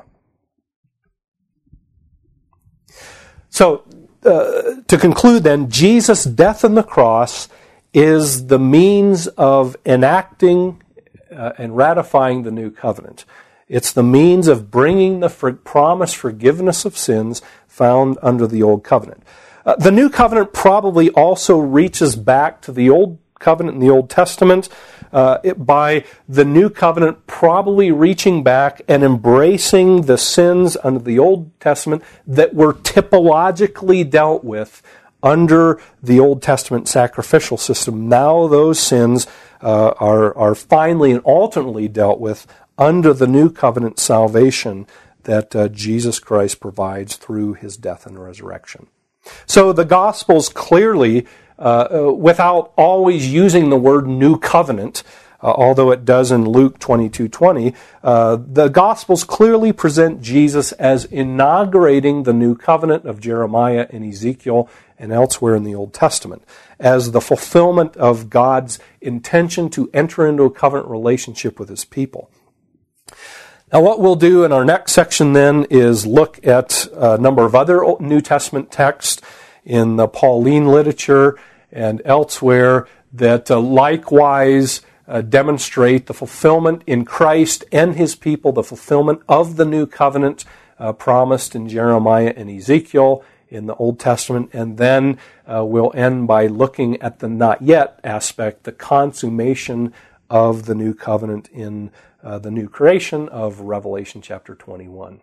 So, uh, to conclude then, Jesus' death on the cross is the means of enacting uh, and ratifying the new covenant. It's the means of bringing the for- promised forgiveness of sins found under the old covenant. Uh, the new covenant probably also reaches back to the old covenant in the Old Testament uh, it, by the new covenant probably reaching back and embracing the sins under the Old Testament that were typologically dealt with under the Old Testament sacrificial system. Now those sins uh, are, are finally and ultimately dealt with under the new covenant salvation that uh, Jesus Christ provides through his death and resurrection. So the Gospels clearly, uh, uh, without always using the word new covenant, uh, although it does in Luke twenty-two twenty, uh, the Gospels clearly present Jesus as inaugurating the new covenant of Jeremiah and Ezekiel and elsewhere in the Old Testament, as the fulfillment of God's intention to enter into a covenant relationship with his people. Now, what we'll do in our next section then is look at a number of other New Testament texts in the Pauline literature and elsewhere that uh, likewise uh, demonstrate the fulfillment in Christ and his people, the fulfillment of the new covenant uh, promised in Jeremiah and Ezekiel in the Old Testament. And then uh, we'll end by looking at the not yet aspect, the consummation of the new covenant in Uh, the new creation of Revelation chapter twenty-one.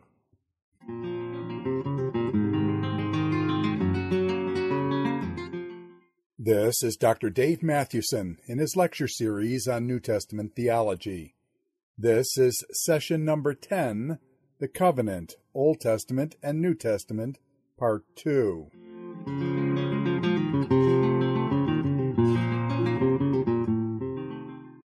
This is Doctor Dave Mathewson in his lecture series on New Testament theology. This is session number ten, The Covenant, Old Testament and New Testament, Part two.